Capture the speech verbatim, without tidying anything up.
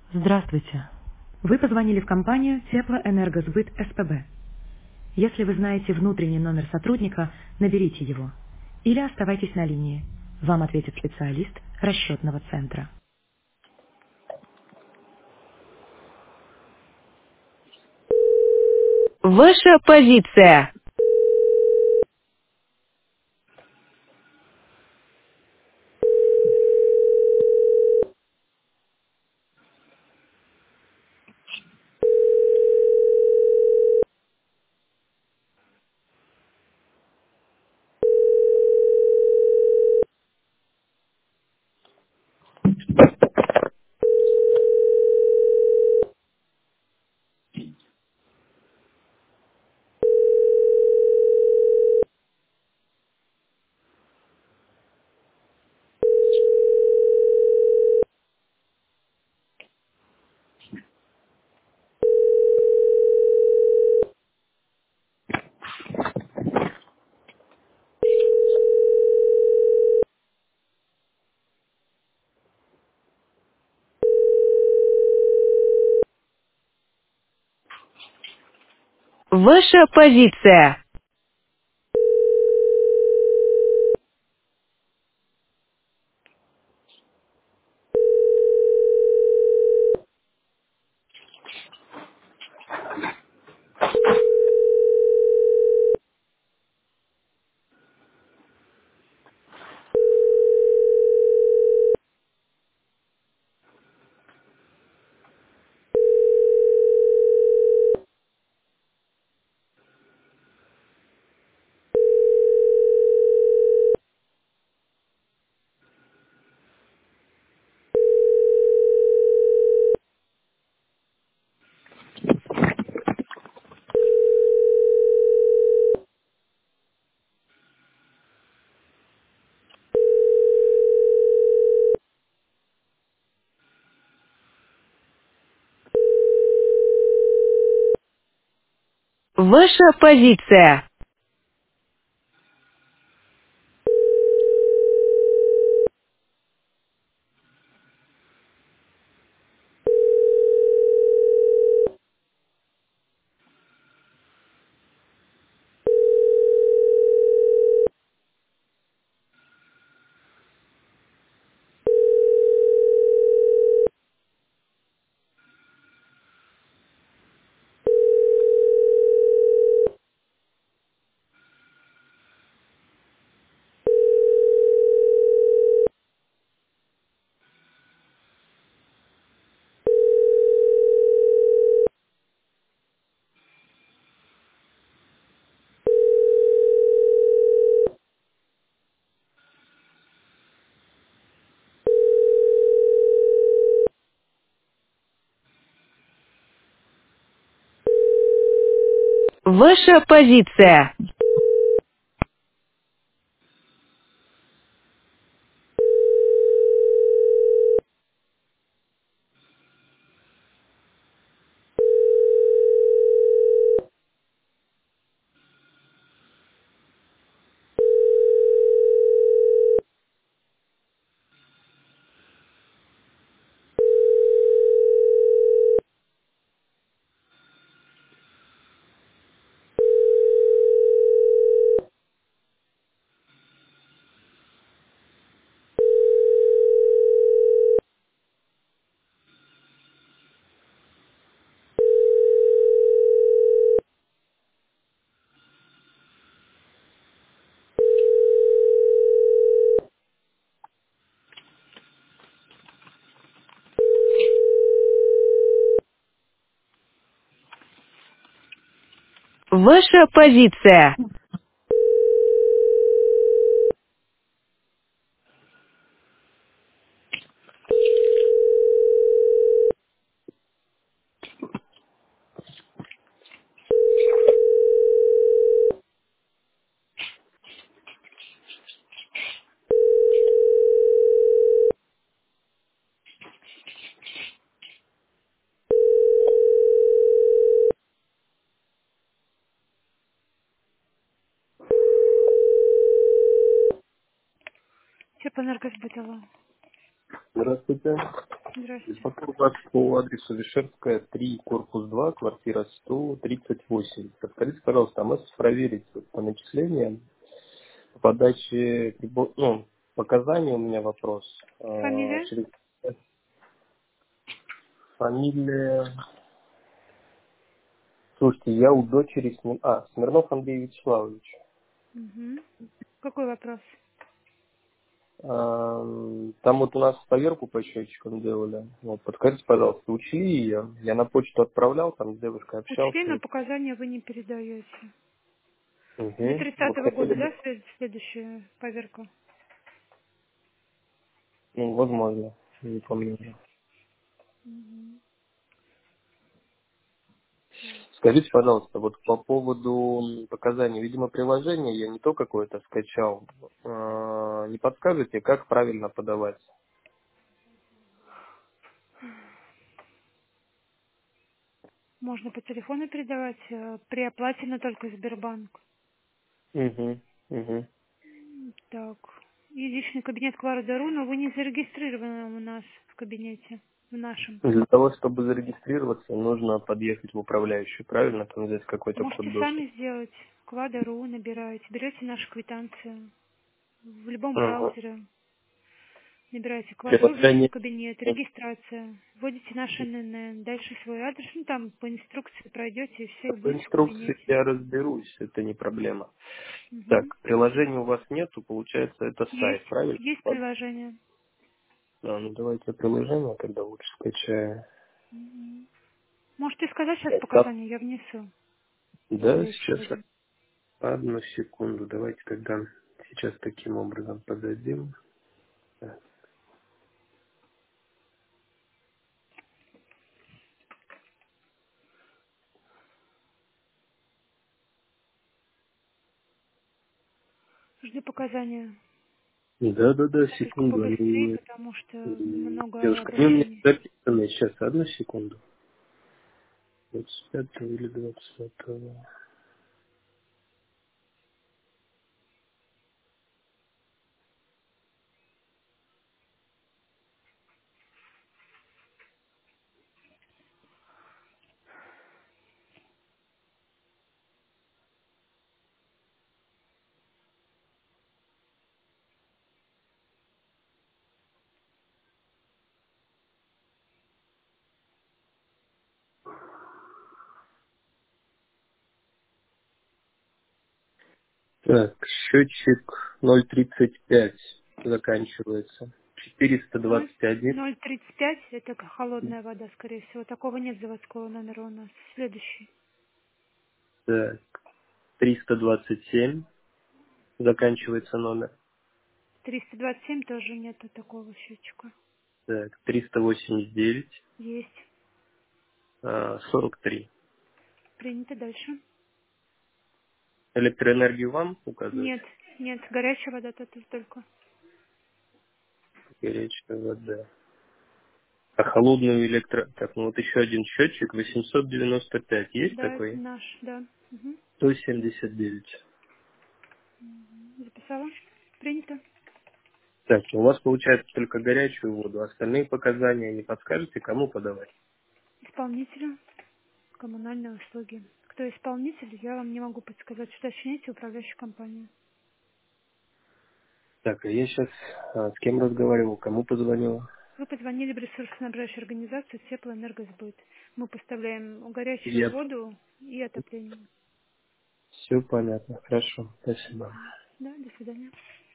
Здравствуйте. Вы позвонили в компанию Теплоэнергосбыт СПБ. Если вы знаете внутренний номер сотрудника, наберите его. Или оставайтесь на линии. Вам ответит специалист расчетного центра. Ваша позиция. Ваша позиция. Ваша позиция. Ваша позиция. Ваша позиция. Теплоэнергосбыт, алло. Здравствуйте. Здравствуйте. Беспокою вас по адресу Вишерская, три, корпус два, квартира сто тридцать восемь. Подскажите, пожалуйста, а можете проверить вот по начислениям, по подаче, прибо- ну, показаний у меня вопрос. А, Фамилия? через фамилия... Слушайте, я у дочери... Смир- А, Смирнов Андрей Вячеславович. Угу. Какой вопрос? Ам, Там вот у нас поверку по счетчикам делали. Вот, подскажите, пожалуйста, учли ее. Я на почту отправлял, там с девушкой Учли, но общался. показания вы не передаете. До Угу. Вот тридцатого года, хотели да, бы, след- следующая поверка? ну, возможно, не помню уже. Угу. Скажите, пожалуйста, вот по поводу м, показаний, видимо, приложение я не то какое-то скачал. А, Не подскажете, как правильно подавать? Можно по телефону передавать, э, при оплате, но только Сбербанк. Угу. Угу. М, Так. И личный кабинет Клара Дару, но вы не зарегистрированы у нас в кабинете, в нашем. Для того, чтобы зарегистрироваться, нужно подъехать в управляющую, правильно? Там взять какой-то Можете код доступа. сами сделать. Клада.ру набираете, берете нашу квитанцию в любом Угу. браузере. Набираете квадру в личный Приложение. кабинет, регистрация, вводите наш эн эн эн, дальше свой адрес, ну там по инструкции пройдете и все По будете в инструкции кабинете. я разберусь, это не проблема. Так, Мгм. приложения у вас нету, получается, это сайт, Есть, правильно? есть Вот. приложение. Да, ну давайте приложение тогда лучше скачаю. Мгм. Можете сказать сейчас Так, так. показания, я внесу, Да, когда еще сейчас будем. одну секунду, давайте тогда сейчас таким образом подадим. Так, Жду показания. да, да, да, Только секунду, побыстрее, они... потому что м, много Девушка, они у меня обращений. записаны, сейчас, одну секунду. двадцать пятого или двадцатого. Так, счетчик ноль тридцать пять заканчивается. четыреста Ноль двадцать один. ноль тридцать пять это к- холодная вода, скорее всего. Такого нет заводского номера у нас. Следующий. Так, триста двадцать семь заканчивается номер. триста двадцать семь тоже нету такого счетчика. Так, триста восемьдесят девять, Есть. а, сорок три. Принято дальше. Электроэнергию вам указывать? Нет, нет, горячая вода тут только. Горячая вода. А холодную электро... Так, ну вот еще один счетчик, восемьсот девяносто пять. Есть Да, это такой? наш, да. Угу. сто семьдесят девять. Записала. Принято. Так, у вас получается только горячую воду. Остальные показания не подскажете, кому подавать? Исполнителю коммунальные услуги. Кто исполнитель, я вам не могу подсказать. Уточните управляющую компанию. Так, а я сейчас с кем разговаривал, кому позвонил? Вы позвонили в ресурсоснабжающую организацию Теплоэнергосбыт. Мы поставляем горячую Я... воду и отопление. Все понятно, хорошо, спасибо. Да, до свидания.